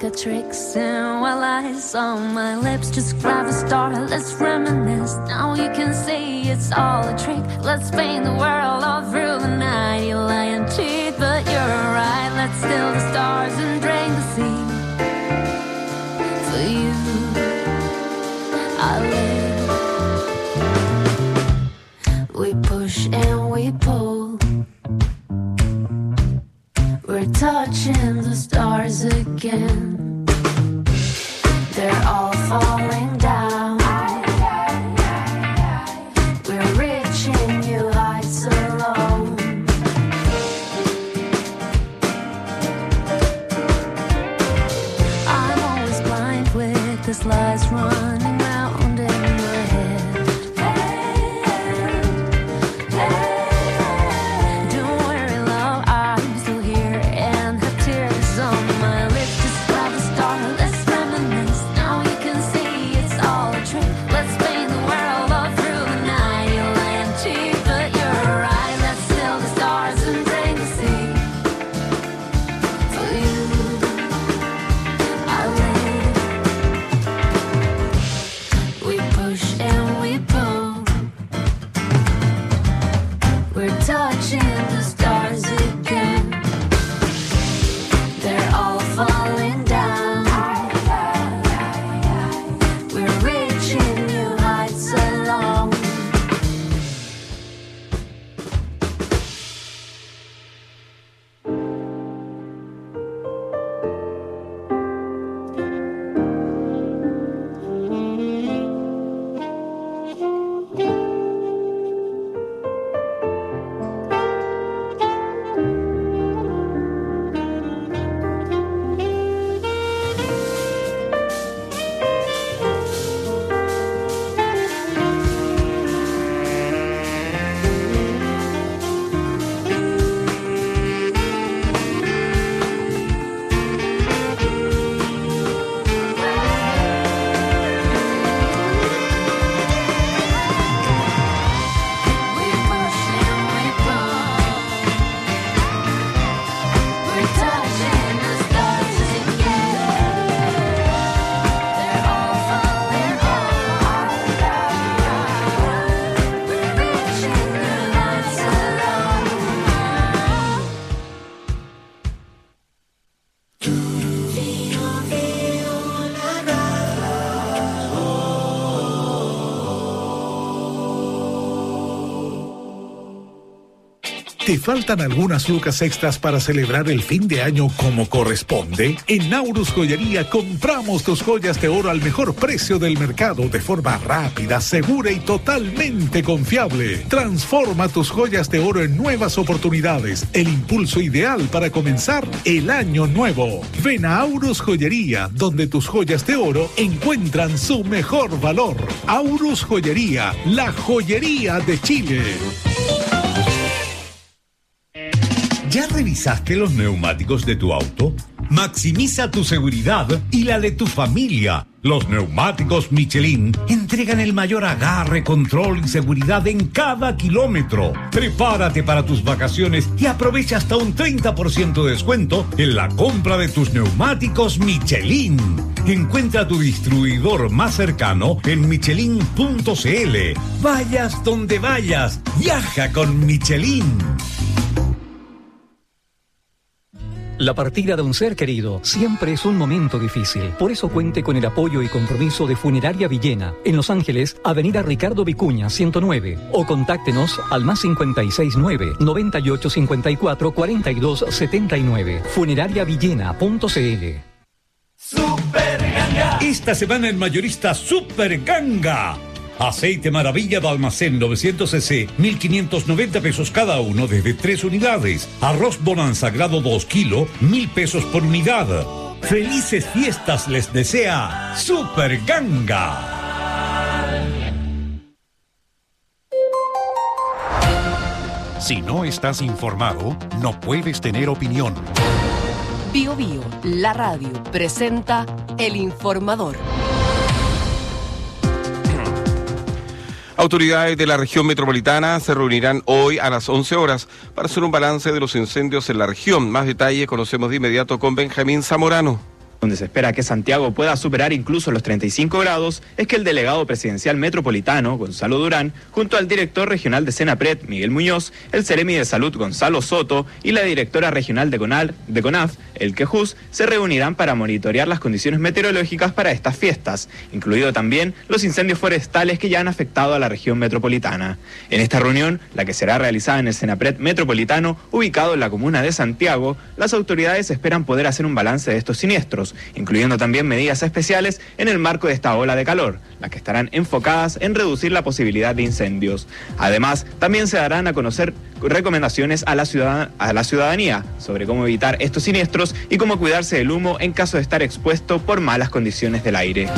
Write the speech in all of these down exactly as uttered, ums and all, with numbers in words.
got tricks and while eyes on my lips, just grab a star, let's reminisce. Now you can see it's all a trick. Let's paint the world all through the night. You lying cheat, but you're right. Let's still the stars and drain the sea. For you, I live. We push and we pull. We're touching the stars again. They're all falling down. We're reaching new heights alone. I'm always blind with this lies running round in my head. ¿Te faltan algunas lucas extras para celebrar el fin de año como corresponde? En Naurus Joyería compramos tus joyas de oro al mejor precio del mercado de forma rápida, segura y totalmente confiable. Transforma tus joyas de oro en nuevas oportunidades, el impulso ideal para comenzar el año nuevo. Ven a Aurus Joyería, donde tus joyas de oro encuentran su mejor valor. Aurus Joyería, la joyería de Chile. ¿Ya revisaste los neumáticos de tu auto? Maximiza tu seguridad y la de tu familia. Los neumáticos Michelin entregan el mayor agarre, control y seguridad en cada kilómetro. Prepárate para tus vacaciones y aprovecha hasta un treinta por ciento de descuento en la compra de tus neumáticos Michelin. Encuentra tu distribuidor más cercano en michelin punto c l. Vayas donde vayas, viaja con Michelin. La partida de un ser querido siempre es un momento difícil. Por eso cuente con el apoyo y compromiso de Funeraria Villena, en Los Ángeles, Avenida Ricardo Vicuña, ciento nueve. O contáctenos al más cincuenta y seis nueve, noventa y ocho cincuenta y cuatro, cuarenta y dos setenta y nueve. Funeraria Villena punto c l. Super Ganga. Esta semana en mayorista Super Ganga. Aceite Maravilla de Almacén novecientos cc, mil quinientos noventa pesos cada uno desde tres unidades. Arroz Bonanza grado dos kilos, mil pesos por unidad. Felices fiestas les desea Super Ganga. Si no estás informado, no puedes tener opinión. Bio Bio, la radio, presenta El Informador. Autoridades de la región metropolitana se reunirán hoy a las once horas para hacer un balance de los incendios en la región. Más detalles conocemos de inmediato con Benjamín Zamorano. donde se espera que Santiago pueda superar incluso los treinta y cinco grados, es que el delegado presidencial metropolitano, Gonzalo Durán, junto al director regional de Senapred, Miguel Muñoz, el Seremi de Salud, Gonzalo Soto, y la directora regional de, Conal, de CONAF, Elke Hus, se reunirán para monitorear las condiciones meteorológicas para estas fiestas, incluido también los incendios forestales que ya han afectado a la región metropolitana. En esta reunión, la que será realizada en el Senapred metropolitano, ubicado en la comuna de Santiago, las autoridades esperan poder hacer un balance de estos siniestros, incluyendo también medidas especiales en el marco de esta ola de calor, las que estarán enfocadas en reducir la posibilidad de incendios. Además, también se darán a conocer recomendaciones a la, ciudad, a la ciudadanía sobre cómo evitar estos siniestros y cómo cuidarse del humo en caso de estar expuesto por malas condiciones del aire.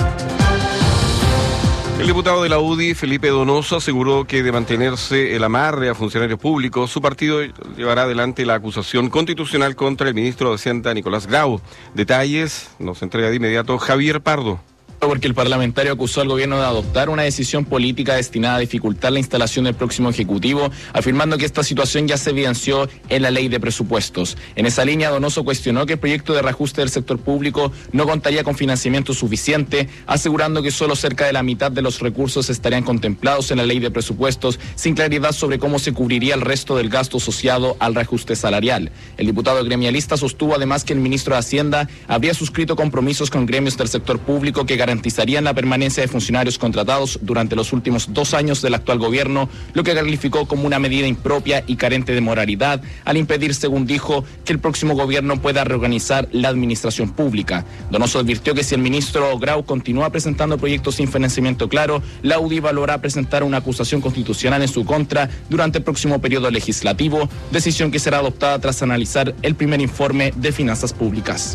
El diputado de la U D I, Felipe Donoso, aseguró que de mantenerse el amarre a funcionarios públicos, su partido llevará adelante la acusación constitucional contra el ministro de Hacienda, Nicolás Grau. Detalles nos entrega de inmediato Javier Pardo. Porque el parlamentario acusó al gobierno de adoptar una decisión política destinada a dificultar la instalación del próximo Ejecutivo, afirmando que esta situación ya se evidenció en la ley de presupuestos. En esa línea, Donoso cuestionó que el proyecto de reajuste del sector público no contaría con financiamiento suficiente, asegurando que solo cerca de la mitad de los recursos estarían contemplados en la ley de presupuestos, sin claridad sobre cómo se cubriría el resto del gasto asociado al reajuste salarial. El diputado gremialista sostuvo además que el ministro de Hacienda habría suscrito compromisos con gremios del sector público que garantizarían la permanencia de funcionarios contratados durante los últimos dos años del actual gobierno, lo que calificó como una medida impropia y carente de moralidad, al impedir, según dijo, que el próximo gobierno pueda reorganizar la administración pública. Donoso advirtió que si el ministro Grau continúa presentando proyectos sin financiamiento claro, la U D I valorará presentar una acusación constitucional en su contra durante el próximo periodo legislativo, decisión que será adoptada tras analizar el primer informe de finanzas públicas.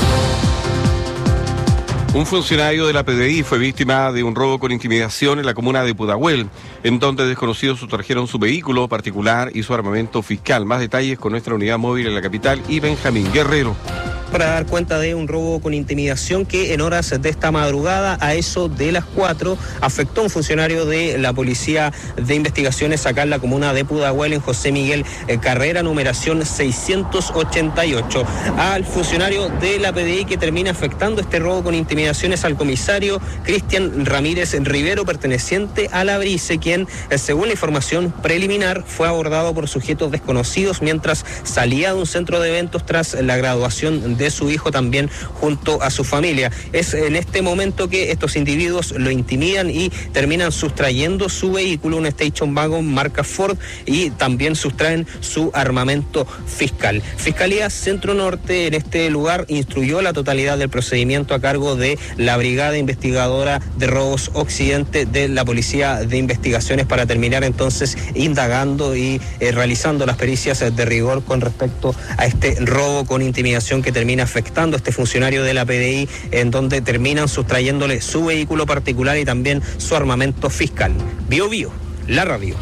Un funcionario de la P D I fue víctima de un robo con intimidación en la comuna de Pudahuel, en donde desconocidos sustrajeron su vehículo particular y su armamento fiscal. Más detalles con nuestra unidad móvil en la capital y Benjamín Guerrero. Para dar cuenta de un robo con intimidación que en horas de esta madrugada, a eso de las cuatro, afectó a un funcionario de la Policía de Investigaciones acá en la comuna de Pudahuel, en José Miguel Carrera, numeración seiscientos ochenta y ocho. Al funcionario de la P D I que termina afectando este robo con intimidaciones al comisario Cristian Ramírez Rivero, perteneciente a la Brice, quien, según la información preliminar, fue abordado por sujetos desconocidos mientras salía de un centro de eventos tras la graduación de de su hijo, también junto a su familia. Es en este momento que estos individuos lo intimidan y terminan sustrayendo su vehículo, un Station Wagon marca Ford, y también sustraen su armamento fiscal. Fiscalía Centro Norte en este lugar instruyó la totalidad del procedimiento a cargo de la Brigada Investigadora de Robos Occidente de la Policía de Investigaciones para terminar entonces indagando y eh, realizando las pericias de rigor con respecto a este robo con intimidación que termina afectando a este funcionario de la P D I, en donde terminan sustrayéndole su vehículo particular y también su armamento fiscal. Bio Bio, la radio.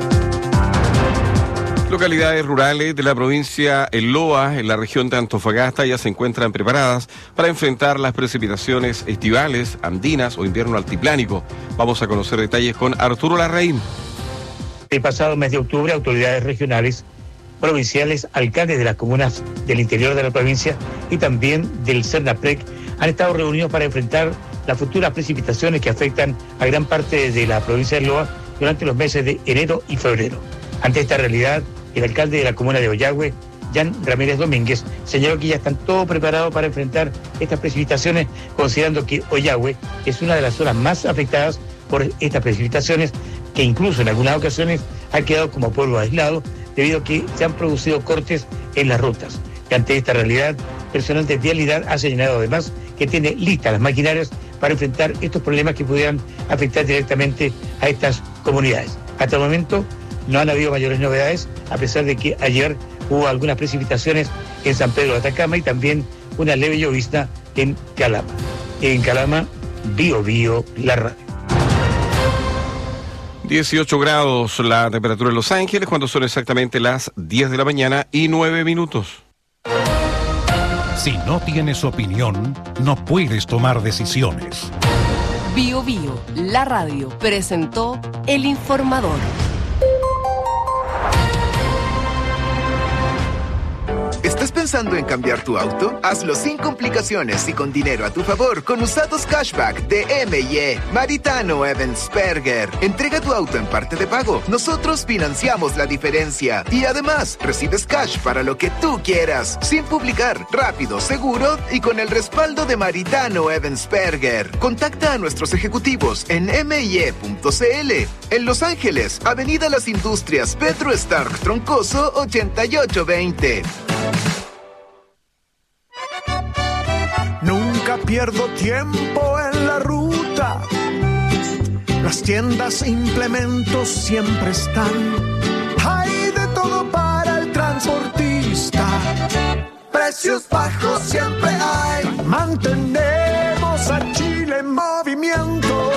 Localidades rurales de la provincia El Loa, en la región de Antofagasta, ya se encuentran preparadas para enfrentar las precipitaciones estivales, andinas o invierno altiplánico. Vamos a conocer detalles con Arturo Larraín. El pasado mes de octubre, autoridades regionales, provinciales, alcaldes de las comunas del interior de la provincia y también del Senapred han estado reunidos para enfrentar las futuras precipitaciones que afectan a gran parte de la provincia de Loa durante los meses de enero y febrero. Ante esta realidad, el alcalde de la comuna de Ollagüe, Jan Ramírez Domínguez, señaló que ya están todos preparados para enfrentar estas precipitaciones, considerando que Ollagüe es una de las zonas más afectadas por estas precipitaciones, que incluso en algunas ocasiones ha quedado como pueblo aislado, debido a que se han producido cortes en las rutas. Y ante esta realidad, personal de vialidad ha señalado además que tiene listas las maquinarias para enfrentar estos problemas que pudieran afectar directamente a estas comunidades. Hasta el momento no han habido mayores novedades, a pesar de que ayer hubo algunas precipitaciones en San Pedro de Atacama y también una leve llovizna en Calama. En Calama, Bio Bio, la radio. dieciocho grados la temperatura en Los Ángeles, cuando son exactamente las diez de la mañana y nueve minutos. Si no tienes opinión, no puedes tomar decisiones. Bio Bio, la radio, presentó El Informador. ¿Estás pensando en cambiar tu auto? Hazlo sin complicaciones y con dinero a tu favor con usados cashback de M y E. Maritano Evansperger. Entrega tu auto en parte de pago. Nosotros financiamos la diferencia. Y además, recibes cash para lo que tú quieras. Sin publicar. Rápido, seguro y con el respaldo de Maritano Evansperger. Contacta a nuestros ejecutivos en m y e punto c l. En Los Ángeles, Avenida Las Industrias, Pedro Stark Troncoso, ochenta y ocho veinte. Nunca pierdo tiempo en la ruta. Las tiendas e implementos siempre están. Hay de todo para el transportista. Precios bajos siempre hay. Mantenemos a Chile en movimiento.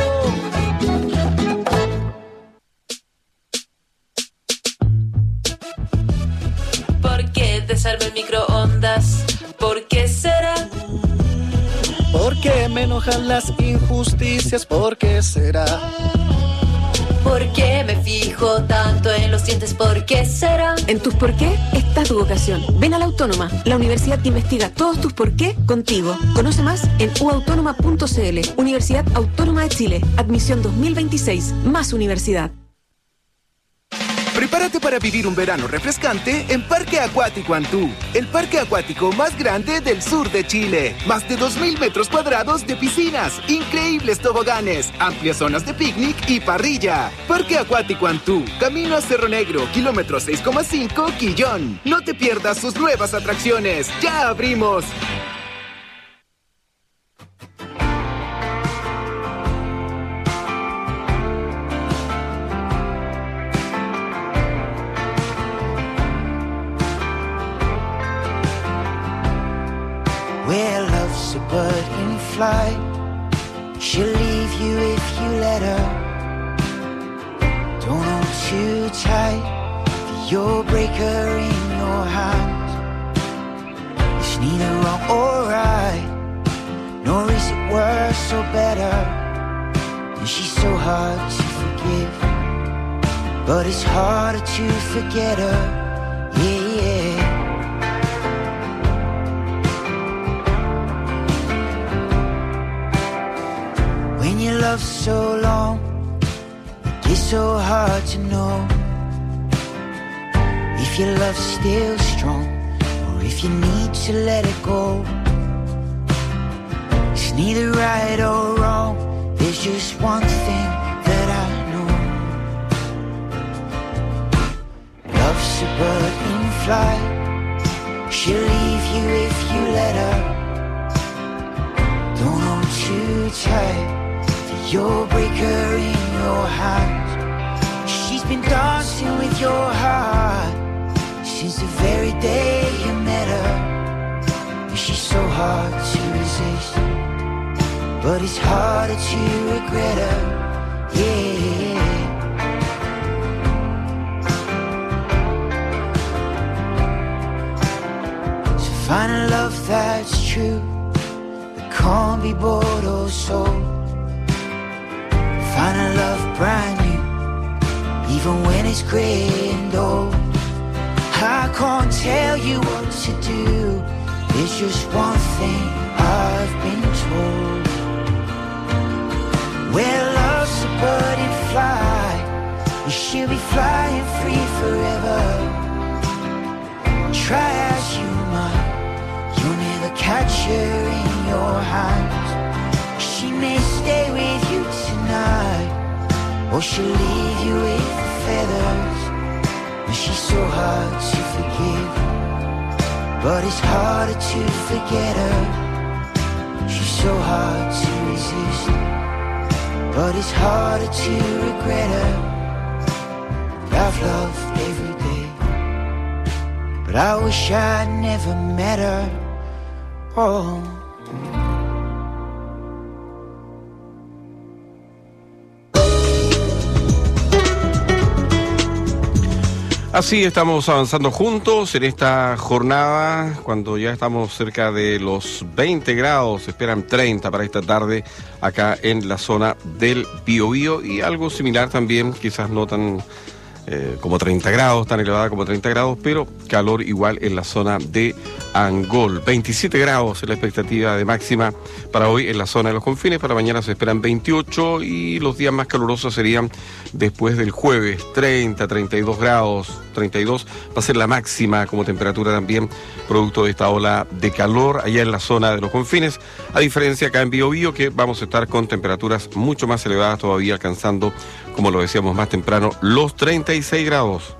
¿Por qué te salva el microondas? ¿Por qué será? ¿Por qué me enojan las injusticias? ¿Por qué será? ¿Por qué me fijo tanto en los dientes? ¿Por qué será? En tus por qué está tu vocación. Ven a la Autónoma, la universidad que investiga todos tus por qué contigo. Conoce más en u autónoma punto c l. Universidad Autónoma de Chile. Admisión dos mil veintiséis. Más universidad. Prepárate para vivir un verano refrescante en Parque Acuático Antú, el parque acuático más grande del sur de Chile. Más de dos mil metros cuadrados de piscinas, increíbles toboganes, amplias zonas de picnic y parrilla. Parque Acuático Antú, camino a Cerro Negro, kilómetro seis coma cinco, Quillón. No te pierdas sus nuevas atracciones. ¡Ya abrimos! Where love's a bird in flight, she'll leave you if you let her. Don't hold too tight, you'll break her in your hand. It's neither wrong or right, nor is it worse or better. And she's so hard to forgive, but it's harder to forget her. Yeah, yeah. When you love so long, it gets so hard to know if your love's still strong or if you need to let it go. It's neither right or wrong, there's just one thing that I know. Love's a bird in flight, she'll leave you if you let her. Don't hold too tight, you'll break her in your hands. She's been dancing with your heart since the very day you met her. And she's so hard to resist, but it's harder to regret her. Yeah. So find a love that's true, that can't be bought or sold. Find a love brand new, even when it's grey and old. I can't tell you what to do, there's just one thing I've been told. Where love's a bird in flight, and she'll be flying free forever. Try as you might, you'll never catch her in your hands. She may stay with you tonight, or she'll leave you with the feathers. And she's so hard to forgive, but it's harder to forget her. She's so hard to resist, but it's harder to regret her. I've loved every day, but I wish I'd never met her. Oh. Así estamos avanzando juntos en esta jornada, cuando ya estamos cerca de los veinte grados, se esperan treinta para esta tarde acá en la zona del Biobío, y algo similar también, quizás no tan eh, como treinta grados, tan elevada como treinta grados, pero calor igual en la zona de Angol. veintisiete grados es la expectativa de máxima para hoy en la zona de los confines. Para mañana se esperan veintiocho y los días más calurosos serían después del jueves, treinta, treinta y dos grados, treinta y dos va a ser la máxima como temperatura también, producto de esta ola de calor allá en la zona de los confines, a diferencia acá en Biobío, que vamos a estar con temperaturas mucho más elevadas todavía, alcanzando, como lo decíamos más temprano, los treinta y seis grados.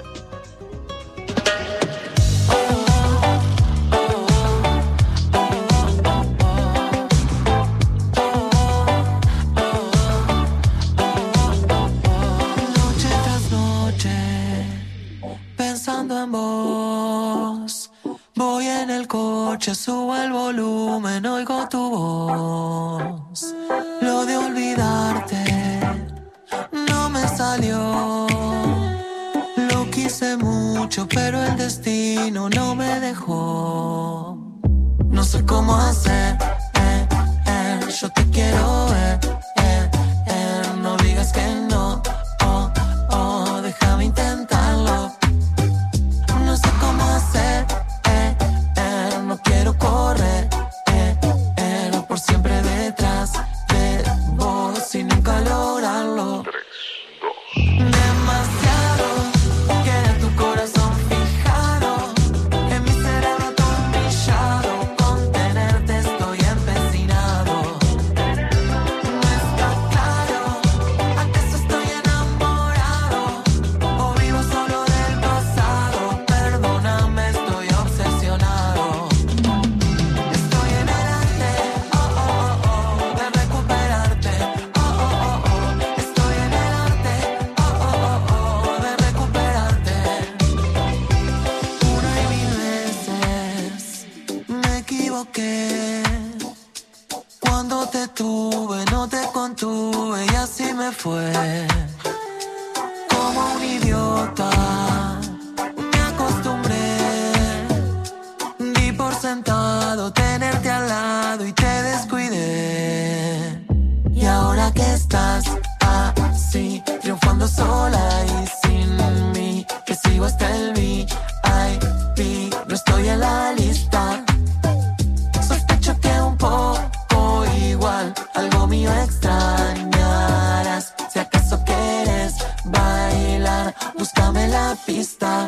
Subo el volumen, oigo tu voz. Lo de olvidarte no me salió. Lo quise mucho, pero el destino no me dejó. No sé cómo hacer, eh, eh, yo te quiero ver, eh, eh, no digas que no, oh, oh, déjame intentarlo. No sé cómo hacer, no quiero correr, eh, eh, no por siempre detrás de vos y nunca lograrlo. Demasiado queda tu corazón fijado en mi cerebro todo humillado. Con tenerte estoy empecinado. No está claro, ¿acaso estoy enamorado o vivo solo del pasado? Perdóname, estoy obsesionado. Cuando te tuve, no te contuve y así me fue. Como un idiota me acostumbré, di por sentado tenerte al lado y te descuidé. Y ahora que estás así, triunfando sola y sin mí, que sigo hasta el V I P, no estoy en la lista. Sospecho que un poco igual, algo mío extrañarás. Si acaso quieres bailar, búscame la pista.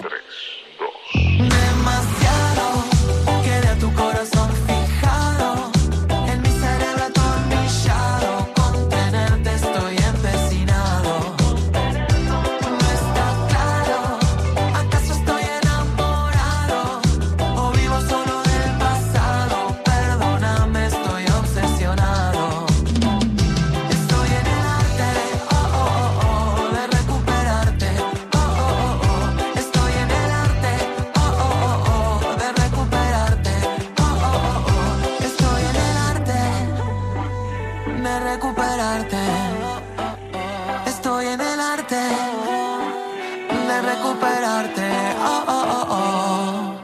Demasiado queda tu corazón fijado en mi cerebro atornillado. Con tenerte estoy empecinado. No está claro, ¿acaso estoy enamorado o vivo solo del pasado? Perdóname, estoy obsesionado. Estoy en el arte de, oh, oh, oh, oh, de recuperarte. Oh, oh, oh, oh. Estoy en el arte, oh, oh, oh, oh, de recuperarte. Oh, oh, oh, oh. Estoy en el arte de recuperarte. Estoy en el arte de recuperarte. Oh, oh, oh, oh.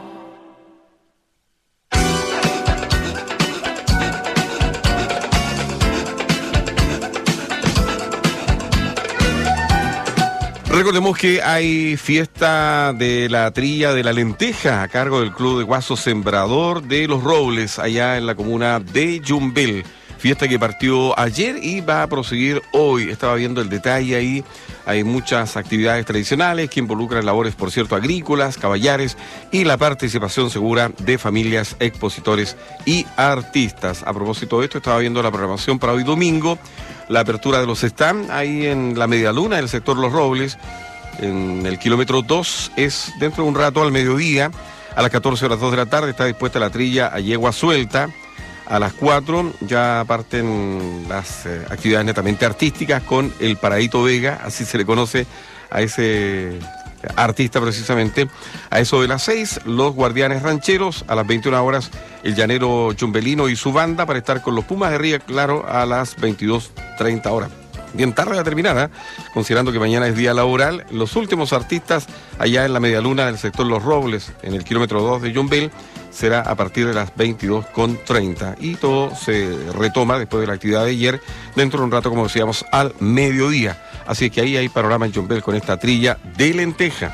Recordemos que hay fiesta de la trilla de la lenteja a cargo del Club de Guaso Sembrador de Los Robles, allá en la comuna de Yumbel. Fiesta que partió ayer y va a proseguir hoy. Estaba viendo el detalle ahí. Hay muchas actividades tradicionales que involucran labores, por cierto, agrícolas, caballares y la participación segura de familias, expositores y artistas. A propósito de esto, estaba viendo la programación para hoy domingo. La apertura de los stands ahí en la Media Luna, en el sector Los Robles, en el kilómetro dos, es dentro de un rato al mediodía. A las catorce horas dos de la tarde está dispuesta la trilla a yegua suelta. A las cuatro ya parten las eh, actividades netamente artísticas con el Paradito Vega, así se le conoce a ese artista precisamente. A eso de las seis, los Guardianes Rancheros. A las veintiuna horas, el Llanero Chumbelino y su banda, para estar con los Pumas de Ría Claro a las veintidós treinta horas. Bien tarde va a terminar, ¿eh? Considerando que mañana es día laboral. Los últimos artistas allá en la Media Luna del sector Los Robles, en el kilómetro dos de Yumbel, será a partir de las veintidós treinta. Y todo se retoma después de la actividad de ayer, dentro de un rato, como decíamos, al mediodía. Así que ahí hay panorama en Yombel con esta trilla de lenteja.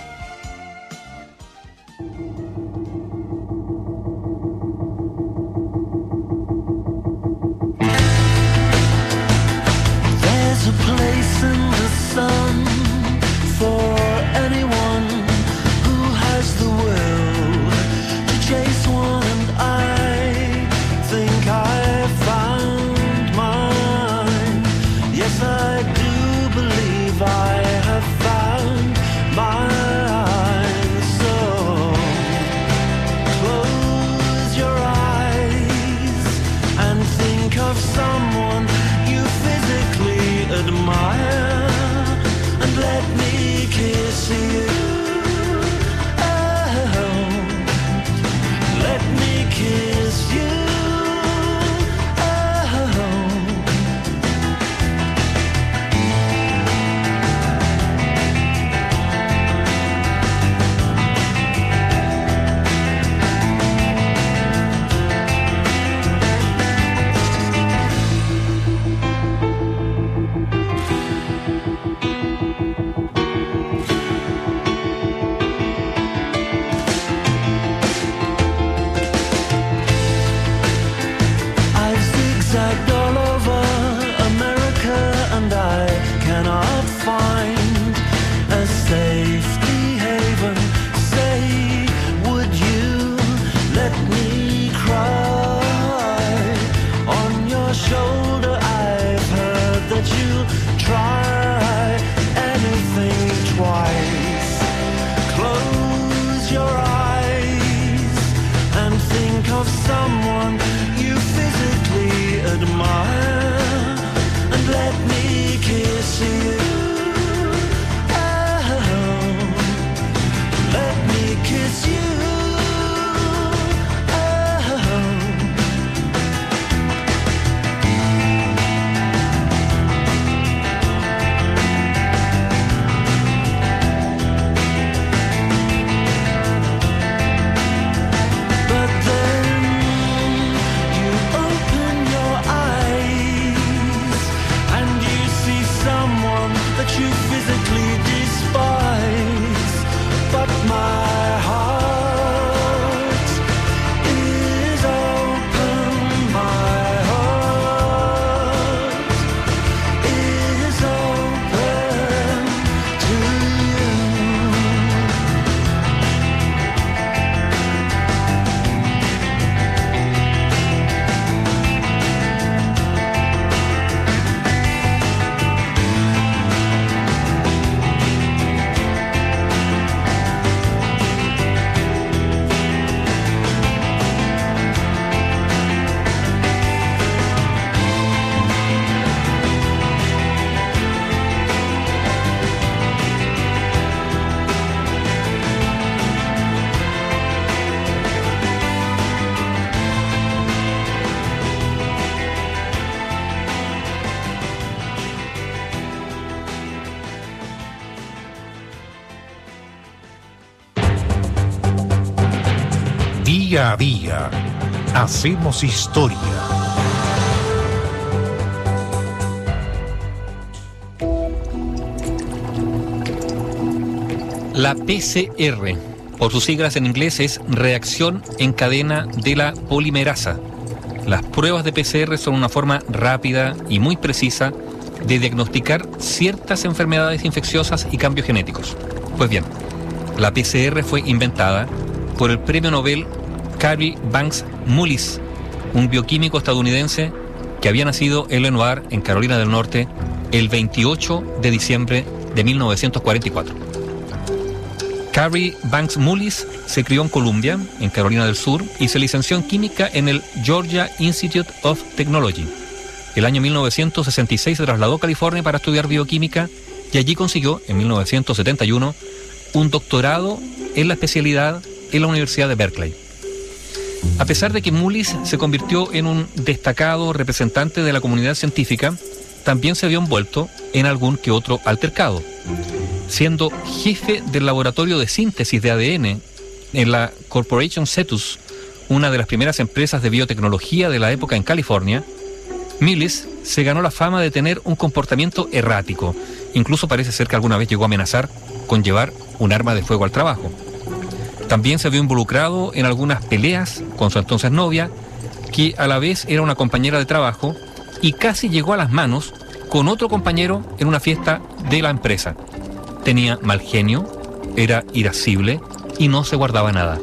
There's a place in the sun for anyone who has the will to chase one, and I think I found mine. Yes, I do believe I have found mine. So close your eyes and think of someone you physically admire, and let me kiss you. Oh, let me kiss you. I've zigzagged all over America, and I cannot find a safety haven. Say, would you let me cry on your shoulder? I've heard that you try anything twice. Close your eyes and think of someone you physically admire, and let me kiss you. Oh, let me kiss you. But then you open your eyes and you see someone that you physically despise. But my heart is open, my heart is open to you. Día a día, hacemos historia. La P C R, por sus siglas en inglés, es reacción en cadena de la polimerasa. Las pruebas de P C R son una forma rápida y muy precisa de diagnosticar ciertas enfermedades infecciosas y cambios genéticos. Pues bien, la P C R fue inventada por el premio Nobel Carrie Banks Mullis, un bioquímico estadounidense que había nacido en Lenoir, en Carolina del Norte, el veintiocho de diciembre de mil novecientos cuarenta y cuatro. Carrie Banks Mullis se crió en Columbia, en Carolina del Sur, y se licenció en química en el Georgia Institute of Technology. El año mil novecientos sesenta y seis se trasladó a California para estudiar bioquímica y allí consiguió, en mil novecientos setenta y uno, un doctorado en la especialidad en la Universidad de Berkeley. A pesar de que Mullis se convirtió en un destacado representante de la comunidad científica, también se vio envuelto en algún que otro altercado. Siendo jefe del laboratorio de síntesis de A D N en la Corporation Cetus, una de las primeras empresas de biotecnología de la época en California, Mullis se ganó la fama de tener un comportamiento errático Incluso parece ser que alguna vez llegó a amenazar con llevar un arma de fuego al trabajo. También se vio involucrado en algunas peleas con su entonces novia, que a la vez era una compañera de trabajo, y casi llegó a las manos con otro compañero en una fiesta de la empresa. Tenía mal genio, era irascible y no se guardaba nada.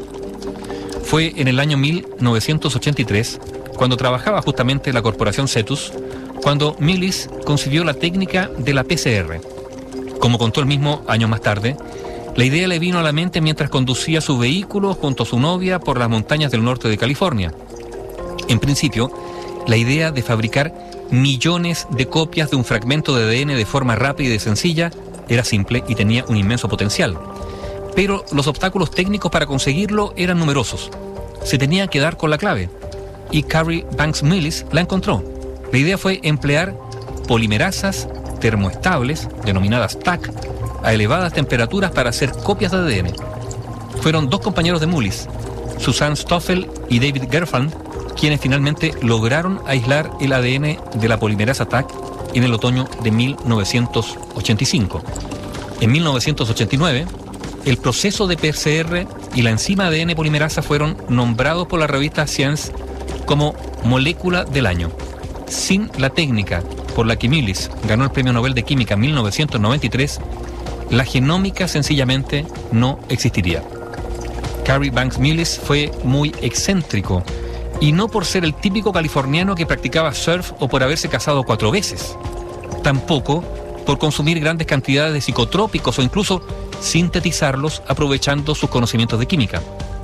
Fue en el año mil novecientos ochenta y tres, cuando trabajaba justamente en la corporación Cetus, cuando Millis concibió la técnica de la P C R. Como contó él mismo años más tarde, la idea le vino a la mente mientras conducía su vehículo junto a su novia por las montañas del norte de California. En principio, la idea de fabricar millones de copias de un fragmento de A D N de forma rápida y sencilla era simple y tenía un inmenso potencial. Pero los obstáculos técnicos para conseguirlo eran numerosos. Se tenía que dar con la clave, y Carrie Banks Millis la encontró. La idea fue emplear polimerasas termoestables, denominadas T A C, a elevadas temperaturas para hacer copias de A D N. Fueron dos compañeros de Mullis, Susan Stoffel y David Gerfand, quienes finalmente lograron aislar el A D N de la polimerasa T A C en el otoño de mil novecientos ochenta y cinco. En mil novecientos ochenta y nueve, el proceso de P C R y la enzima A D N polimerasa fueron nombrados por la revista Science como molécula del año. Sin la técnica por la que Millis ganó el Premio Nobel de Química en mil novecientos noventa y tres, la genómica sencillamente no existiría. Carrie Banks Millis fue muy excéntrico, y no por ser el típico californiano que practicaba surf o por haberse casado cuatro veces. Tampoco por consumir grandes cantidades de psicotrópicos o incluso sintetizarlos aprovechando sus conocimientos de química.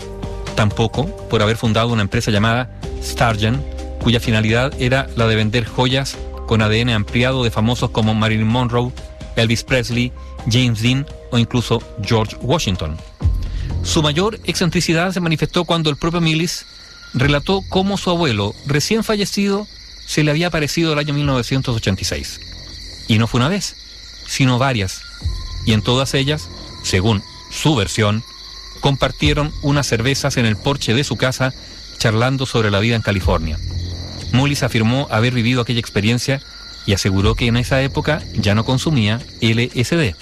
Tampoco por haber fundado una empresa llamada Stargent, cuya finalidad era la de vender joyas con A D N ampliado de famosos como Marilyn Monroe, Elvis Presley, James Dean o incluso George Washington. Su mayor excentricidad se manifestó cuando el propio Millis relató cómo su abuelo, recién fallecido, se le había aparecido el año mil novecientos ochenta y seis. Y no fue una vez, sino varias. Y en todas ellas, según su versión, compartieron unas cervezas en el porche de su casa charlando sobre la vida en California. Mullis afirmó haber vivido aquella experiencia y aseguró que en esa época ya no consumía L S D.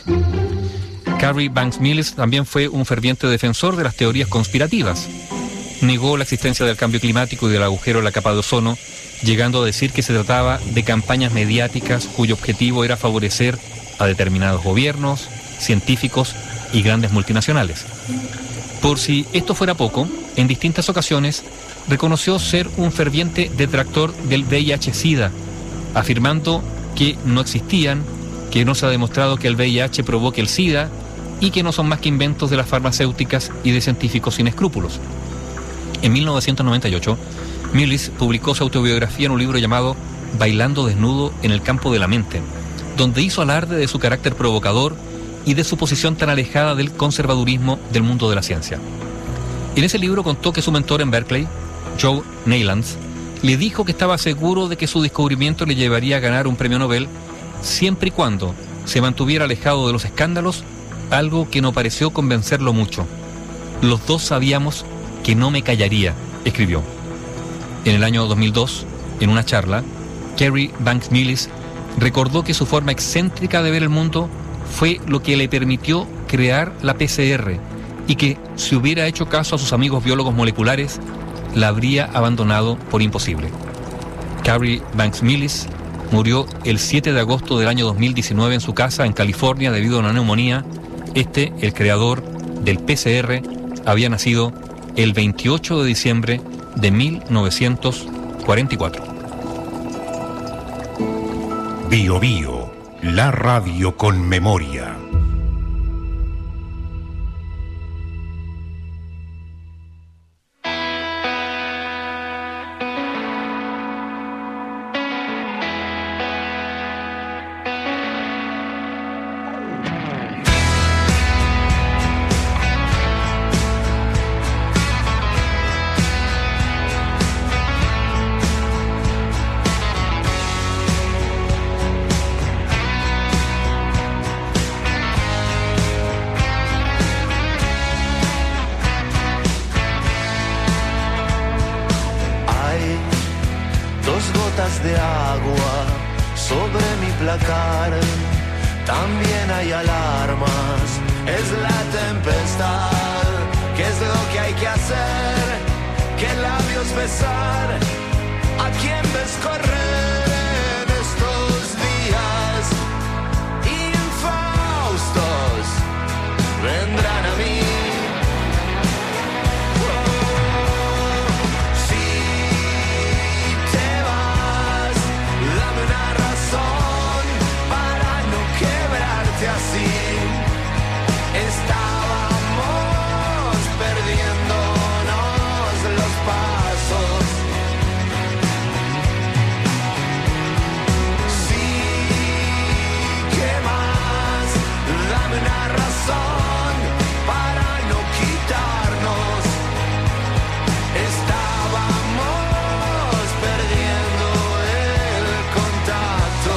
Carrie Banks Millis también fue un ferviente defensor de las teorías conspirativas. Negó la existencia del cambio climático y del agujero en la capa de ozono, llegando a decir que se trataba de campañas mediáticas cuyo objetivo era favorecer a determinados gobiernos, científicos y grandes multinacionales. Por si esto fuera poco, en distintas ocasiones reconoció ser un ferviente detractor del V I H SIDA, afirmando que no existían, que no se ha demostrado que el V I H provoque el SIDA y que no son más que inventos de las farmacéuticas y de científicos sin escrúpulos. En mil novecientos noventa y ocho, Millis publicó su autobiografía en un libro llamado Bailando desnudo en el campo de la mente, donde hizo alarde de su carácter provocador y de su posición tan alejada del conservadurismo del mundo de la ciencia. En ese libro contó que su mentor en Berkeley, Joe Neylands, le dijo que estaba seguro de que su descubrimiento le llevaría a ganar un premio Nobel siempre y cuando se mantuviera alejado de los escándalos, algo que no pareció convencerlo mucho. Los dos sabíamos que no me callaría, escribió. En el año dos mil dos, en una charla, Carrie Banks Millis recordó que su forma excéntrica de ver el mundo fue lo que le permitió crear la P C R y que, si hubiera hecho caso a sus amigos biólogos moleculares, la habría abandonado por imposible. Carrie Banks Millis murió el siete de agosto del año dos mil diecinueve en su casa en California debido a una neumonía. Este, el creador del P C R, había nacido el veintiocho de diciembre de mil novecientos cuarenta y cuatro. Bio Bio, la radio con memoria. De agua sobre mi placar, también hay alarmas, es la tempestad. ¿Qué es lo que hay que hacer? ¿Qué labios besar? ¿A quién ves correr en estos días? Infaustos vendrán a mí. Así estábamos perdiéndonos los pasos. Sí, ¿qué más? Dame una razón para no quitarnos. Estábamos perdiendo el contacto.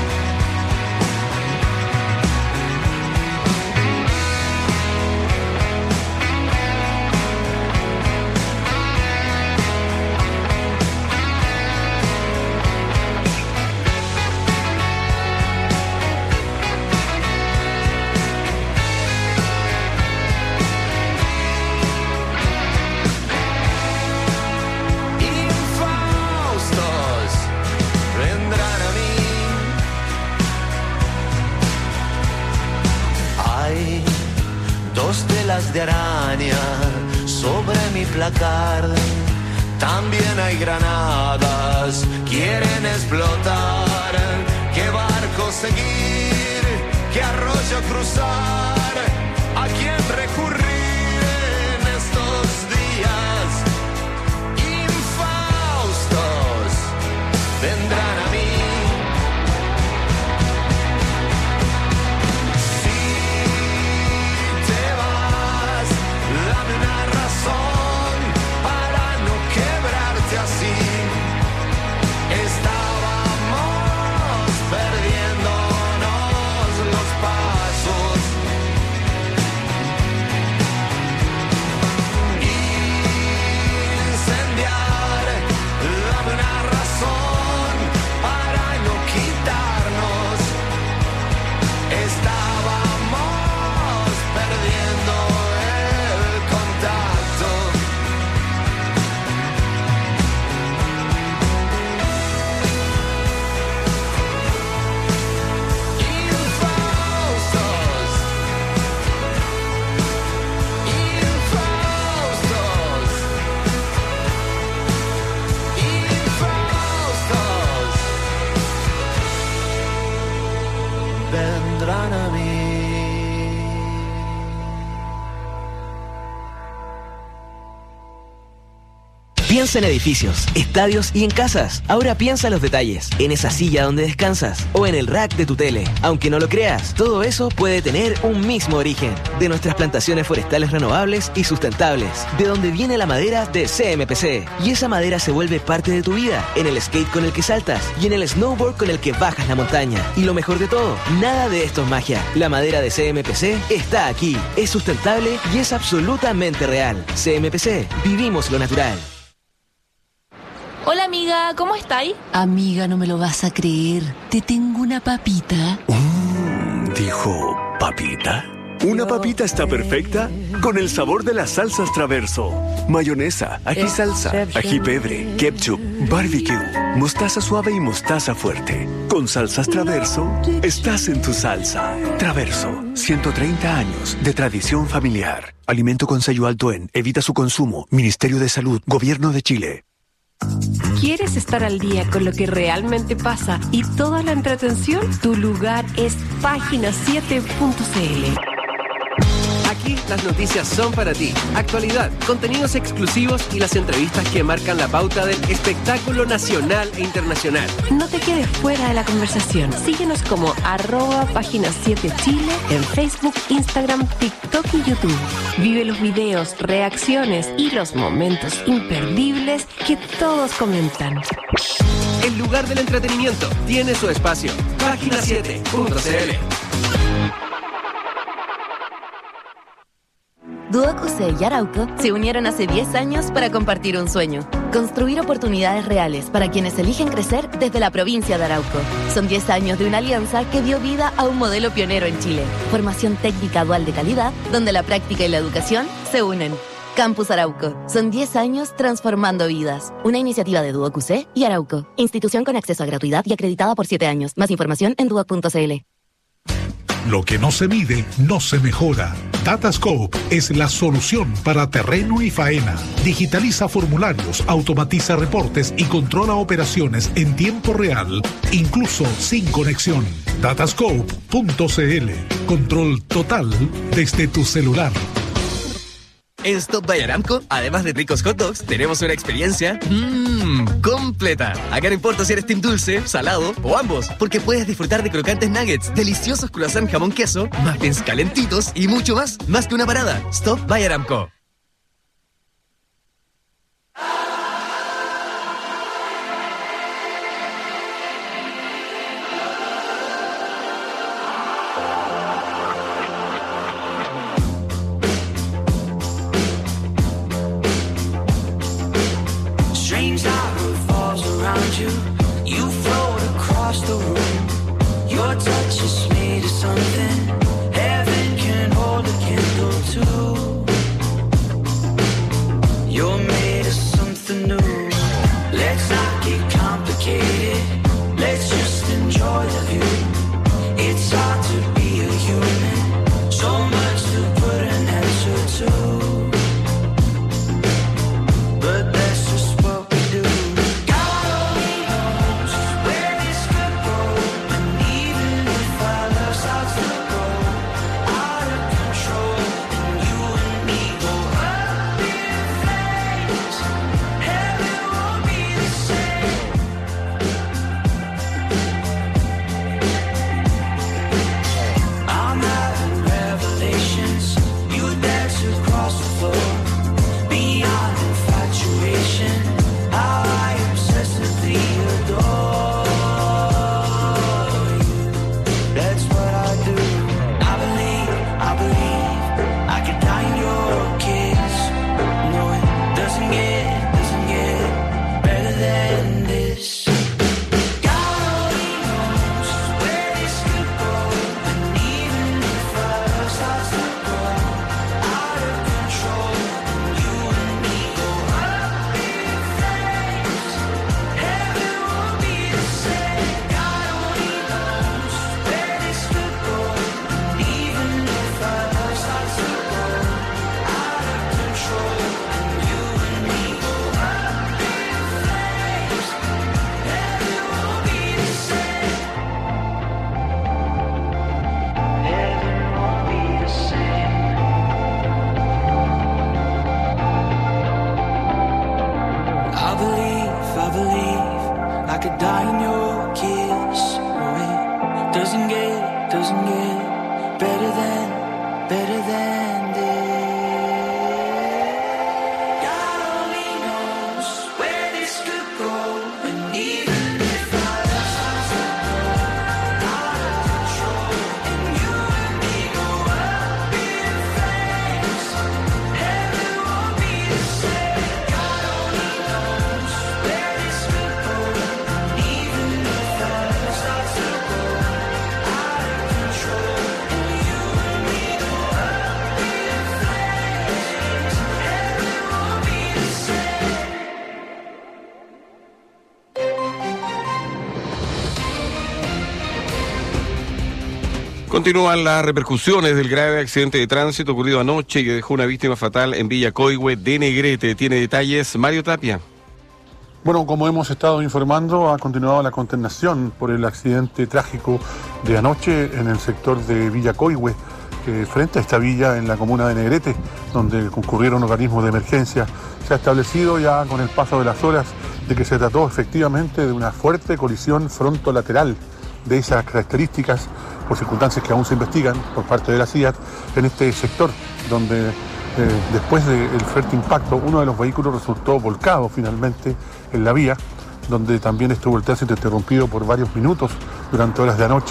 De araña sobre mi placard, también hay granadas, quieren explotar. ¿Qué barco seguir? ¿Qué arroyo cruzar? ¿A quién recurrir en estos días? Infaustos vendrán a mí. Así estábamos perdiéndonos los pasos. Incendiar, dame una razón para no quitarnos. Estábamos perdiendo el contacto. Vendrán a mí. Piensa en edificios, estadios y en casas. Ahora piensa en los detalles, en esa silla donde descansas o en el rack de tu tele. Aunque no lo creas, todo eso puede tener un mismo origen. De nuestras plantaciones forestales renovables y sustentables. De donde viene la madera de C M P C. Y esa madera se vuelve parte de tu vida. En el skate con el que saltas y en el snowboard con el que bajas la montaña. Y lo mejor de todo, nada de esto es magia. La madera de C M P C está aquí. Es sustentable y es absolutamente real. C M P C, vivimos lo natural. Hola amiga, ¿cómo estáis? Amiga, no me lo vas a creer. Te tengo una papita. Mm, dijo, ¿papita? Una papita está perfecta con el sabor de las salsas Traverso. Mayonesa, ají salsa, ají pebre, ketchup, barbecue, mostaza suave y mostaza fuerte. Con salsas Traverso, estás en tu salsa. Traverso, ciento treinta años de tradición familiar. Alimento con sello alto en Evita su consumo. Ministerio de Salud, Gobierno de Chile. ¿Quieres estar al día con lo que realmente pasa y toda la entretención? Tu lugar es página siete punto c l. Aquí las noticias son para ti. Actualidad, contenidos exclusivos y las entrevistas que marcan la pauta del espectáculo nacional e internacional. No te quedes fuera de la conversación. Síguenos como arroba página siete Chile en Facebook, Instagram, TikTok y YouTube. Vive los videos, reacciones y los momentos imperdibles que todos comentan. El lugar del entretenimiento tiene su espacio. página siete punto c l. Duoc U C y Arauco se unieron hace diez años para compartir un sueño. Construir oportunidades reales para quienes eligen crecer desde la provincia de Arauco. Son diez años de una alianza que dio vida a un modelo pionero en Chile. Formación técnica dual de calidad, donde la práctica y la educación se unen. Campus Arauco. Son diez años transformando vidas. Una iniciativa de Duoc U C y Arauco. Institución con acceso a gratuidad y acreditada por siete años. Más información en duoc punto c l. Lo que no se mide, no se mejora. Datascope es la solución para terreno y faena. Digitaliza formularios, automatiza reportes y controla operaciones en tiempo real, incluso sin conexión. datascope punto c l. Control total desde tu celular. En Stop by Aramco, además de ricos hot dogs, tenemos una experiencia mmm, completa. Acá no importa si eres team dulce, salado o ambos, porque puedes disfrutar de crocantes nuggets, deliciosos croissant jamón queso, muffins calentitos y mucho más. Más que una parada. Stop by Aramco. Continúan las repercusiones del grave accidente de tránsito ocurrido anoche que dejó una víctima fatal en Villa Coihue de Negrete. Tiene detalles Mario Tapia. Bueno, como hemos estado informando, ha continuado la consternación por el accidente trágico de anoche en el sector de Villa Coihue, eh, frente a esta villa en la comuna de Negrete, donde concurrieron organismos de emergencia. Se ha establecido ya con el paso de las horas de que se trató efectivamente de una fuerte colisión frontolateral de esas características, por circunstancias que aún se investigan por parte de la C I A T, en este sector, donde eh, después del fuerte impacto, uno de los vehículos resultó volcado finalmente en la vía, donde también estuvo el tránsito interrumpido por varios minutos durante horas de anoche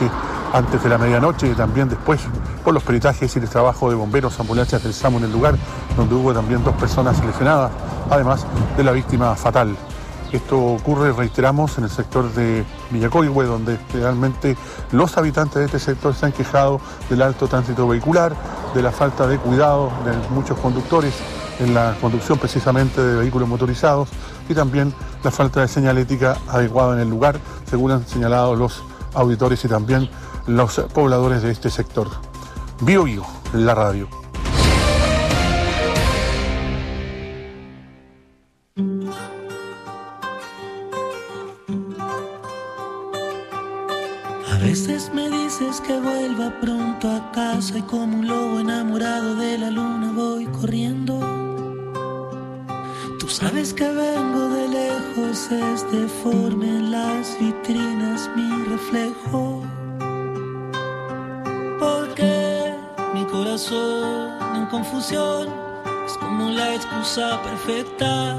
antes de la medianoche y también después por los peritajes y el trabajo de bomberos, ambulancias del SAMU en el lugar, donde hubo también dos personas lesionadas, además de la víctima fatal. Esto ocurre, reiteramos, en el sector de Villacoihue, donde realmente los habitantes de este sector se han quejado del alto tránsito vehicular, de la falta de cuidado de muchos conductores en la conducción precisamente de vehículos motorizados y también la falta de señalética adecuada en el lugar, según han señalado los auditores y también los pobladores de este sector. Bio Bio, la radio. A veces me dices que vuelva pronto a casa y como un lobo enamorado de la luna voy corriendo. Tú sabes que vengo de lejos, es deforme en las vitrinas mi reflejo. Porque mi corazón en confusión es como la excusa perfecta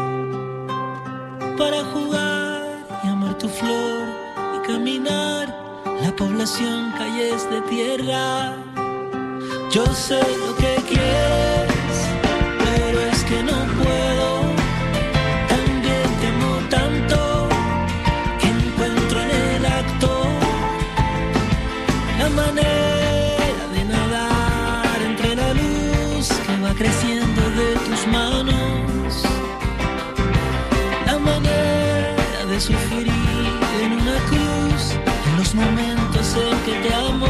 para jugar y amar tu flor y caminar la población, calles de tierra. Yo sé lo que quieres, pero es que no puedo. También te amo tanto que encuentro en el acto la manera de nadar entre la luz que va creciendo de tus manos, la manera de sufrir en una cruz en los momentos en que te amo.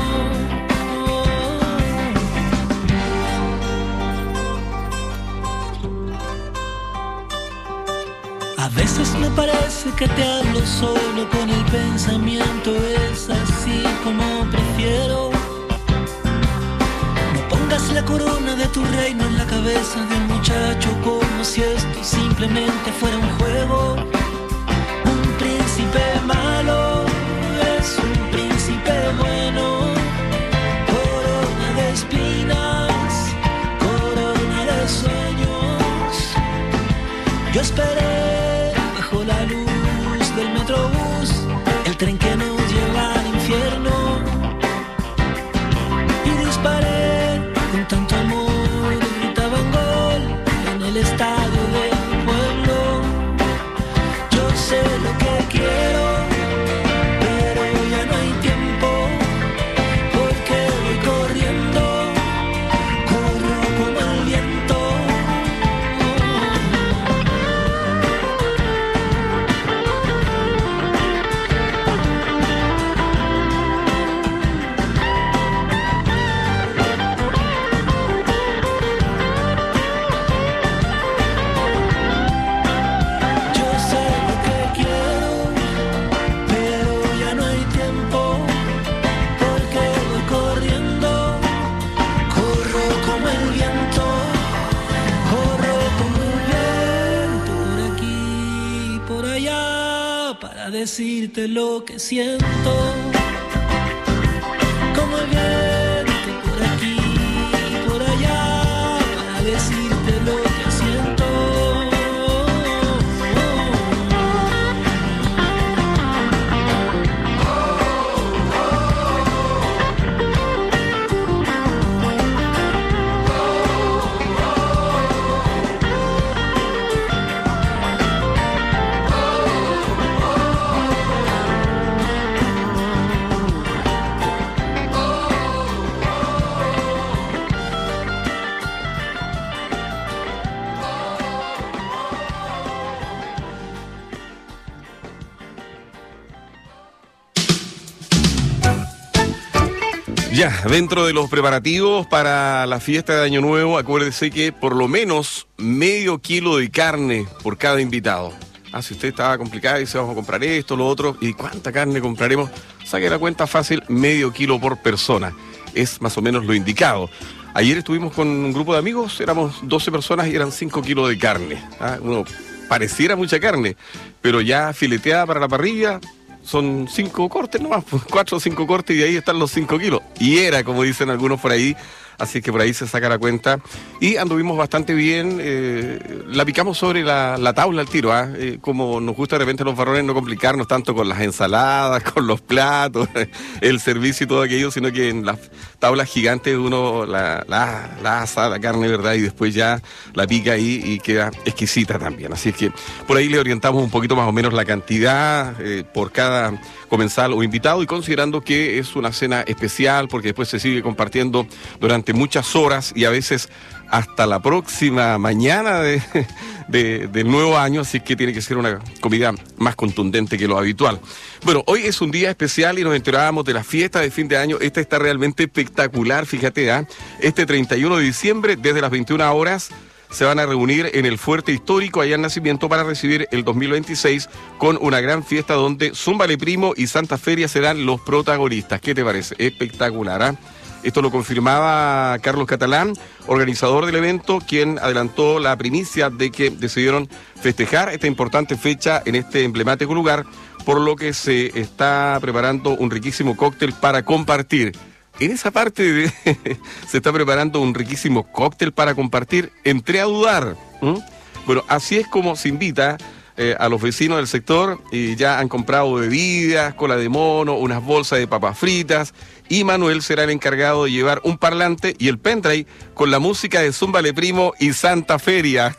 A veces me parece que te hablo solo con el pensamiento, es así como prefiero. No pongas la corona de tu reino en la cabeza de un muchacho como si esto simplemente fuera un juego. Un príncipe malo es un príncipe bueno. Corona de espinas, corona de sueños. Yo esperé bajo la luz del metrobús, el tren que nos lleva al infierno, y disparé con tanto amor, gritaban gol en el estadio del pueblo. Yo sé lo que quiero, pero ya no hay tiempo, porque voy corriendo, corro como el viento. Decirte lo que siento, como el viento por aquí y por allá, para decirte lo que siento. Ya, dentro de los preparativos para la fiesta de Año Nuevo, acuérdese que por lo menos medio kilo de carne por cada invitado. Ah, si usted estaba complicado y dice vamos a comprar esto, lo otro, ¿y cuánta carne compraremos? Saque la cuenta fácil, medio kilo por persona. Es más o menos lo indicado. Ayer estuvimos con un grupo de amigos, éramos doce personas y eran cinco kilos de carne. Ah, uno pareciera mucha carne, pero ya fileteada para la parrilla, son cinco cortes nomás, pues, cuatro o cinco cortes y ahí están los cinco kilos. Y era, como dicen algunos por ahí, así que por ahí se saca la cuenta. Y anduvimos bastante bien, eh, la picamos sobre la, la tabla al tiro, ¿ah? eh, como nos gusta de repente los varones no complicarnos tanto con las ensaladas, con los platos, el servicio y todo aquello, sino que en las tablas gigantes uno la, la, la asa, la carne, ¿verdad? Y después ya la pica ahí y queda exquisita también. Así que por ahí le orientamos un poquito más o menos la cantidad eh, por cada comensal o invitado, y considerando que es una cena especial porque después se sigue compartiendo durante muchas horas y a veces hasta la próxima mañana de, de, del nuevo año, así que tiene que ser una comida más contundente que lo habitual. Bueno, hoy es un día especial y nos enterábamos de la fiesta de fin de año. Esta está realmente espectacular, fíjate, ¿eh? Este treinta y uno de diciembre, desde las veintiuna horas, se van a reunir en el Fuerte Histórico allá en Nacimiento para recibir el dos mil veintiséis con una gran fiesta donde Zúmbale Primo y Santa Feria serán los protagonistas. ¿Qué te parece? Espectacular, ¿eh? Esto lo confirmaba Carlos Catalán, organizador del evento, quien adelantó la primicia de que decidieron festejar esta importante fecha en este emblemático lugar, por lo que se está preparando un riquísimo cóctel para compartir. En esa parte de, se está preparando un riquísimo cóctel para compartir. Entré a dudar. ¿Mm? Bueno, así es como se invita eh, a los vecinos del sector, y ya han comprado bebidas, cola de mono, unas bolsas de papas fritas, y Manuel será el encargado de llevar un parlante y el pendrive con la música de Zúmbale Primo y Santa Feria.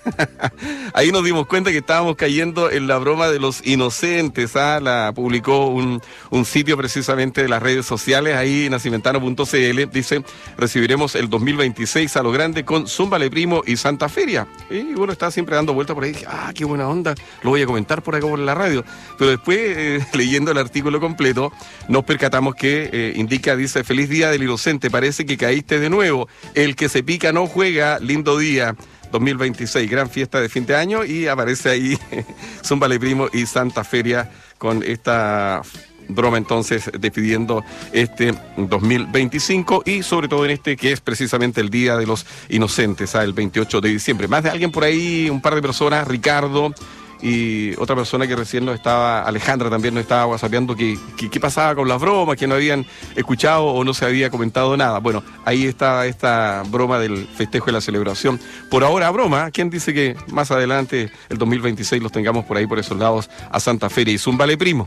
Ahí nos dimos cuenta que estábamos cayendo en la broma de los inocentes. ¿Ah? La publicó un, un sitio precisamente de las redes sociales, ahí nacimentano punto c l, dice: recibiremos el dos mil veintiséis a lo grande con Zúmbale Primo y Santa Feria. Y bueno, estaba siempre dando vueltas por ahí, dije, ah, qué buena onda, lo voy a comentar por acá por la radio. Pero después, eh, leyendo el artículo completo, nos percatamos que eh, indica, dice: feliz día del inocente, parece que caíste de nuevo, el que se pica no juega, lindo día dos mil veintiséis, gran fiesta de fin de año, y aparece ahí Zúmbale Primo y Santa Feria con esta broma, entonces despidiendo este dos mil veinticinco, y sobre todo en este que es precisamente el Día de los Inocentes, ¿ah? El veintiocho de diciembre. Más de alguien por ahí, un par de personas, Ricardo y otra persona que recién nos estaba, Alejandra también nos estaba whatsappeando que, que qué pasaba con las bromas, que no habían escuchado o no se había comentado nada. Bueno, ahí está esta broma del festejo y la celebración. Por ahora broma, ¿quién dice que más adelante, el dos mil veintiséis, los tengamos por ahí por esos lados a Santa Feria y Zúmbale Primo?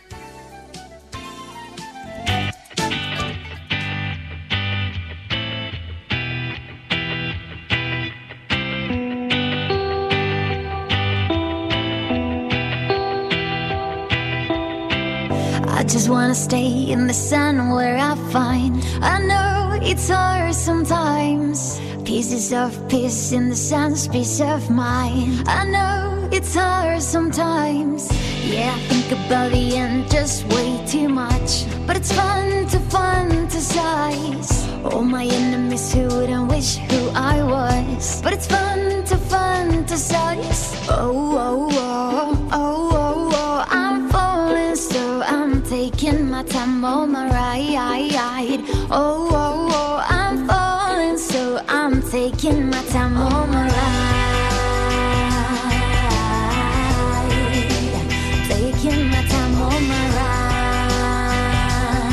I just wanna stay in the sun where I find. I know it's hard sometimes. Pieces of peace in the sun's peace of mind. I know it's hard sometimes. Yeah, I think about the end just way too much. But it's fun to fantasize. All my enemies who wouldn't wish who I was. But it's fun to fantasize. Oh, oh, oh, oh, oh, oh. I'm falling so I'm taking my time on my ride. Oh, oh, oh, I'm falling so I'm taking my time on my ride. Taking my time on my ride.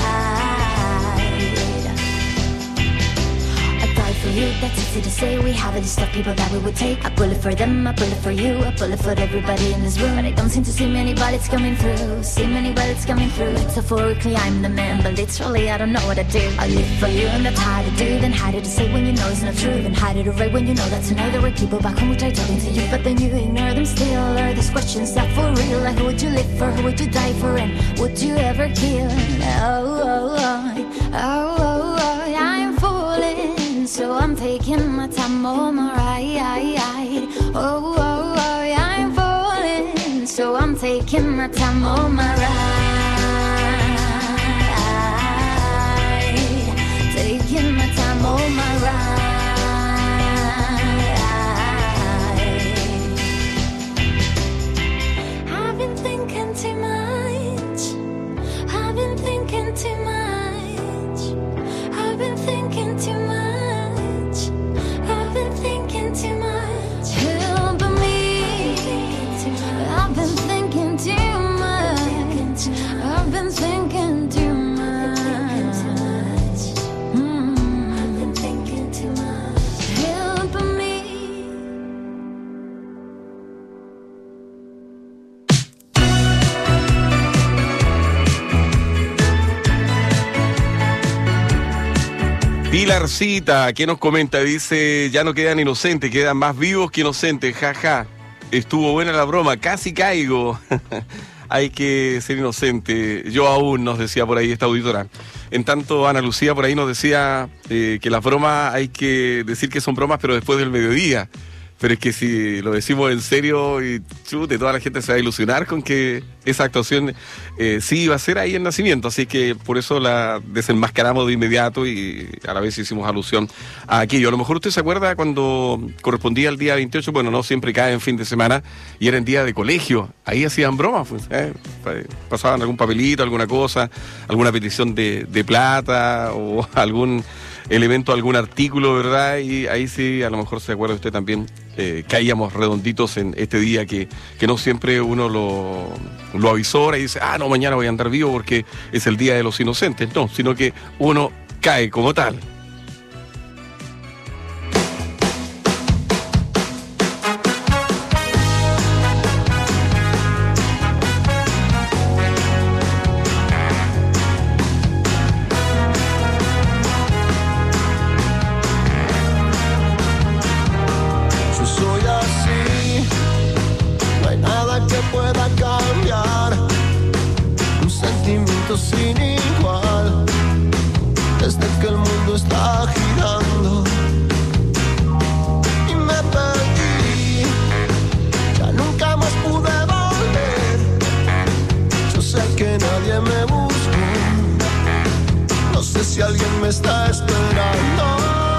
I die for you, that's easy to say. We have a list of people that we would take. A bullet for them, a bullet for you, a bullet for everybody in this room. But I don't seem to see many bullets coming through. See many bullets coming through. Metaphorically I'm the man, but literally I don't know what I do. I live for you and that's hard to do. Then harder to say when you know it's not true. Then harder to write when you know that tonight there were people back home who tried talking to you, but then you ignore them still. Are these questions that for real? Like who would you live for, who would you die for, and would you ever kill? Oh, oh, oh, oh, oh, oh, I'm falling, so I'm taking my time on my ride. Oh, oh, oh, I'm falling, so I'm taking my time on my ride. Taking my time on my ride. I've been thinking too much. I've been thinking too much. I've been thinking too much. I've been thinking too much. Help me. I've been thinking too much. Pilarcita, ¿qué nos comenta? Dice, ya no quedan inocentes, quedan más vivos que inocentes, jaja. Estuvo buena la broma, casi caigo. Hay que ser inocente. Yo aún, nos decía por ahí esta auditora. En tanto, Ana Lucía por ahí nos decía eh, que las bromas hay que decir que son bromas, pero después del mediodía. Pero es que si lo decimos en serio y chute, toda la gente se va a ilusionar con que esa actuación eh, sí iba a ser ahí en Nacimiento. Así que por eso la desenmascaramos de inmediato y a la vez hicimos alusión a aquello. A lo mejor usted se acuerda cuando correspondía al día veintiocho, bueno, no siempre cae en fin de semana, y era en día de colegio. Ahí hacían bromas, pues, ¿eh? Pasaban algún papelito, alguna cosa, alguna petición de, de plata o algún elemento, algún artículo, ¿verdad? Y ahí sí, a lo mejor se acuerda usted también, eh, caíamos redonditos en este día que, que no siempre uno lo, lo avisora y dice, ah, no, mañana voy a andar vivo porque es el Día de los Inocentes. No, sino que uno cae como tal. Sin igual, desde que el mundo está girando y me perdí, ya nunca más pude volver. Yo sé que nadie me buscó, no sé si alguien me está esperando.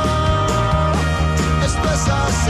Esto es así.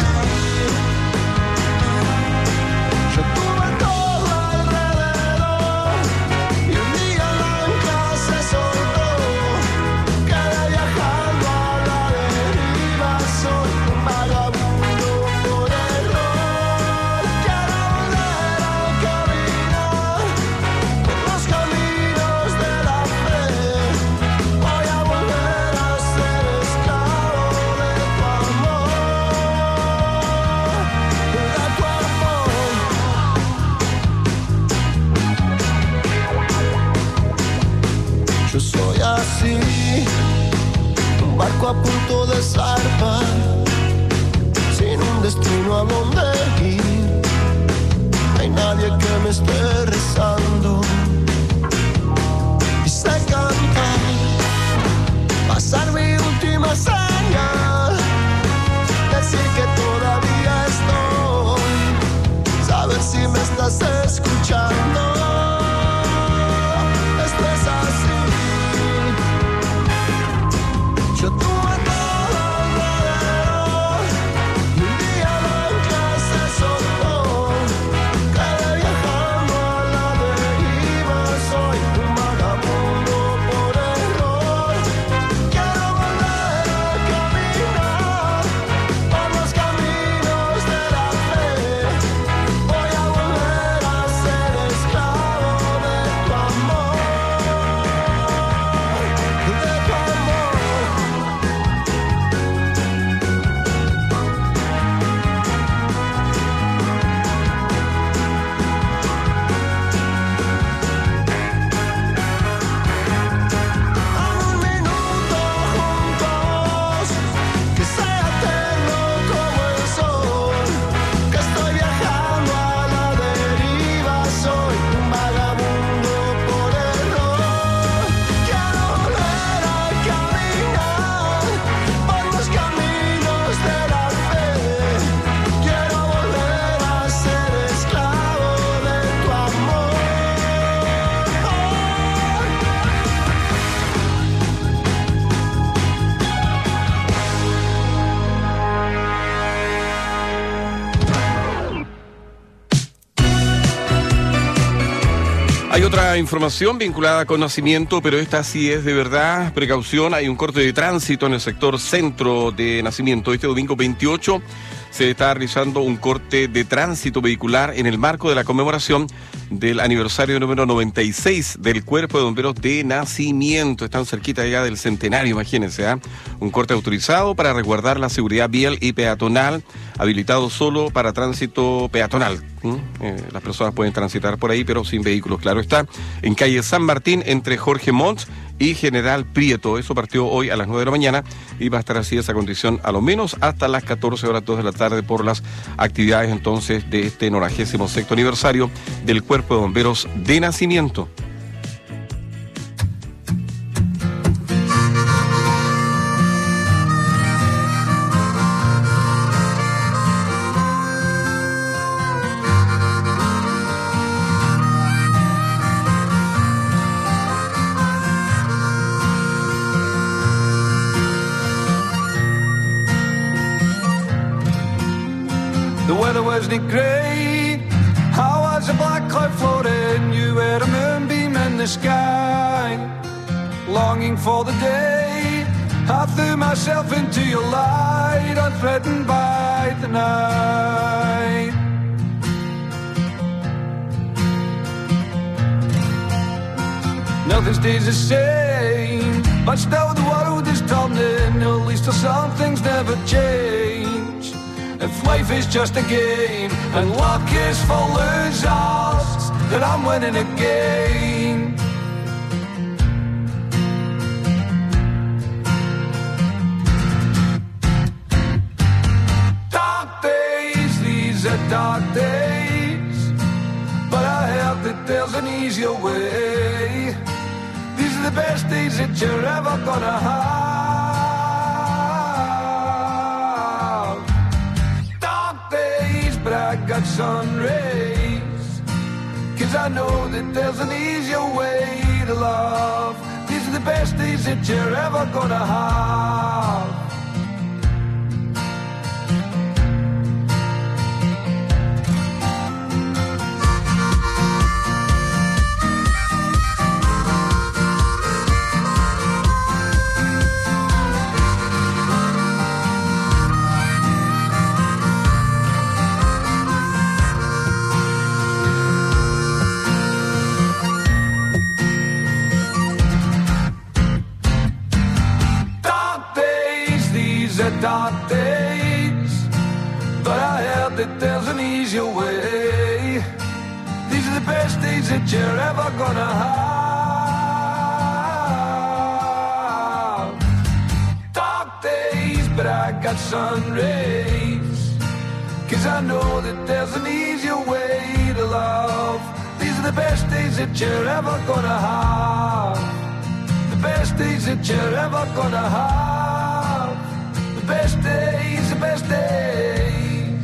Un barco a punto de zarpar, sin un destino a donde ir. No hay nadie que me esté rezando. Y sé cantar, pasar mi última señal, decir que todavía estoy, saber si me estás escuchando. Esto es así. Yo tuve todo alrededor y un día la ancla se soltó. Quedé viajando a la deriva, soy un vagabundo por error. Quiero volver a caminar por los caminos de la fe. Voy a volver a ser esclavo de tu amor, de tu amor. Que sea eterno como el sol, que estoy viajando a la deriva, soy un vagabundo por error. Quiero volver a caminar por los caminos de la fe. Quiero volver a ser esclavo de tu amor. Hay otra información vinculada con Nacimiento, pero esta sí es de verdad. Precaución, hay un corte de tránsito en el sector centro de Nacimiento. Este domingo veintiocho se está realizando un corte de tránsito vehicular en el marco de la conmemoración del aniversario número noventa y seis del Cuerpo de Bomberos de Nacimiento. Están cerquita ya del centenario, imagínense, ¿eh? Un corte autorizado para resguardar la seguridad vial y peatonal, habilitado solo para tránsito peatonal. ¿Mm? Eh, las personas pueden transitar por ahí, pero sin vehículos, claro está. En calle San Martín, entre Jorge Montt y General Prieto. Eso partió hoy a las nueve de la mañana y va a estar así esa condición a lo menos hasta las catorce horas dos de la tarde por las actividades entonces de este nonagésimo sexto aniversario del Cuerpo de Bomberos de Nacimiento. Wasn't it great? How was a black cloud floating? You were a moonbeam in the sky, longing for the day. I threw myself into your light, unthreatened by the night. Nothing stays the same, but still the world is turning. At least some things never change. If life is just a game and luck is for losers, then I'm winning again. Dark days, these are dark days, but I heard that there's an easier way. These are the best days that you're ever gonna have. But I got sun rays, 'cause I know that there's an easier way to love. These are the best days that you're ever gonna have. Dark days, but I heard that there's an easier way. These are the best days that you're ever gonna have. Dark days, but I got sun rays, 'cause I know that there's an easier way to love. These are the best days that you're ever gonna have. The best days that you're ever gonna have. The best days, the best days.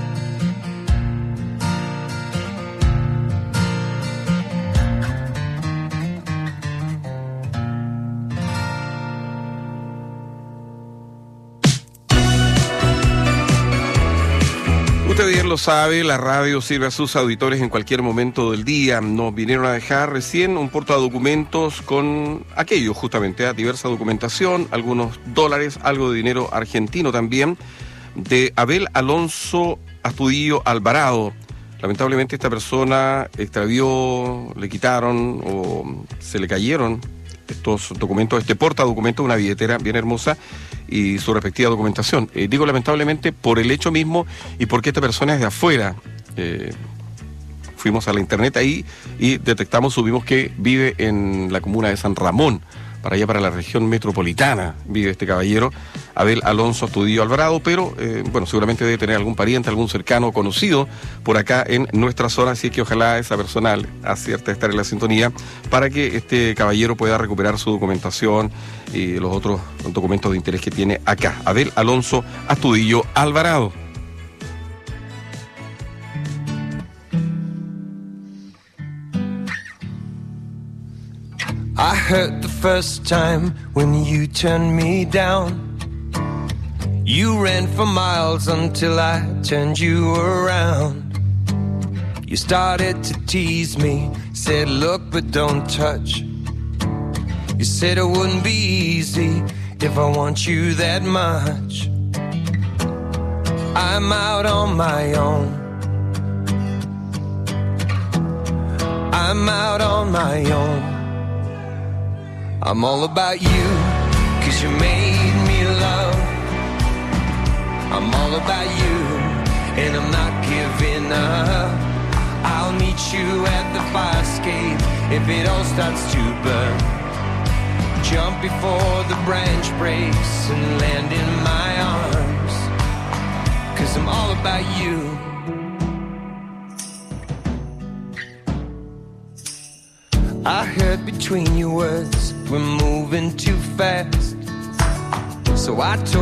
Usted bien lo sabe, la radio sirve a sus auditores en cualquier momento del día. Nos vinieron a dejar recién un portadocumentos con aquello, justamente, a diversa documentación, algunos dólares, algo de dinero argentino también, de Abel Alonso Astudillo Alvarado. Lamentablemente esta persona extravió, le quitaron o se le cayeron estos documentos, este portadocumentos, una billetera bien hermosa y su respectiva documentación. Eh, digo lamentablemente por el hecho mismo y porque esta persona es de afuera. Eh, fuimos a la internet ahí y detectamos, subimos que vive en la comuna de San Ramón, para allá para la región metropolitana vive este caballero, Abel Alonso Astudillo Alvarado, pero eh, bueno, seguramente debe tener algún pariente, algún cercano conocido por acá en nuestra zona, así que ojalá esa persona acierte a estar en la sintonía para que este caballero pueda recuperar su documentación y los otros documentos de interés que tiene acá. Abel Alonso Astudillo Alvarado. I hurt the first time when you turned me down. You ran for miles until I turned you around. You started to tease me, said look but don't touch. You said it wouldn't be easy if I want you that much. I'm out on my own. I'm out on my own. I'm all about you, 'cause you made me love. I'm all about you, and I'm not giving up. I'll meet you at the fire escape if it all starts to burn. jump before the branch breaks and land in my arms, 'cause I'm all about you. I heard between your words we're moving too fast, so I told